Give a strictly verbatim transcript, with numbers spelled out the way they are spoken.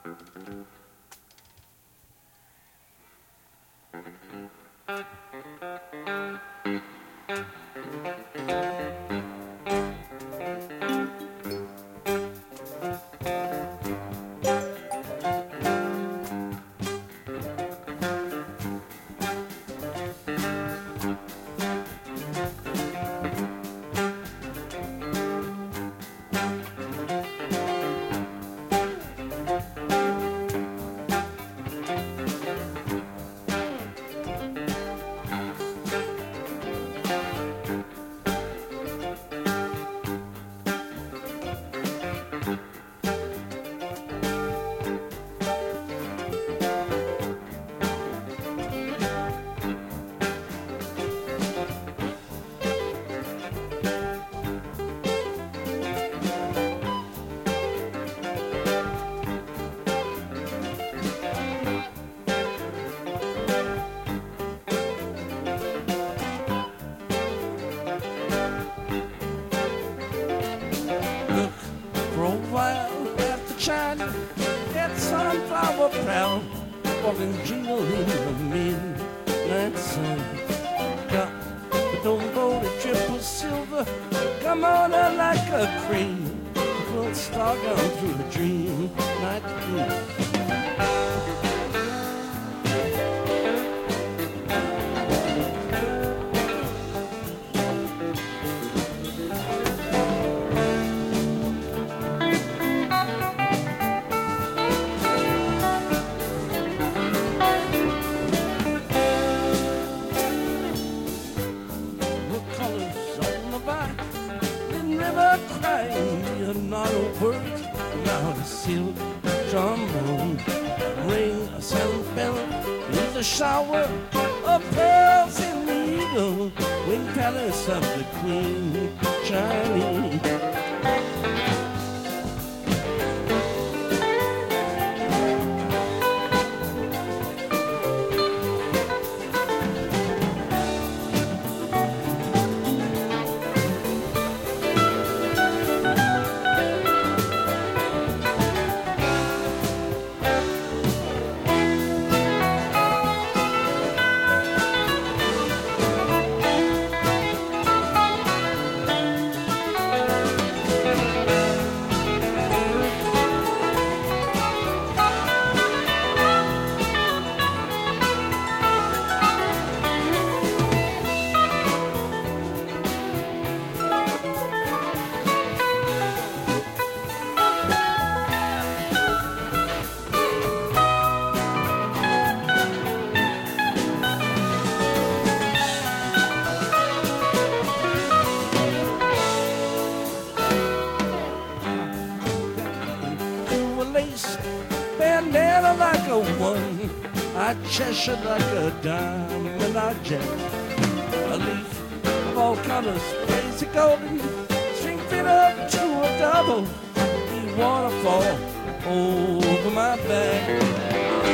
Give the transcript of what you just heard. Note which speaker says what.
Speaker 1: China, that sunflower proud, walking jingle in the midnight sun. Got but don't go to triple silver, come on out like a crane, full star gone through a dream night blue. Not a word, not a silk trombone, ring a silk bell with a shower of pearls in the eagle wing palace of the queen shining. Bandana like a one, I Cheshire like a diamond, I jet. A leaf of all colors, crazy golden, string fit up to a double. The waterfall over my back.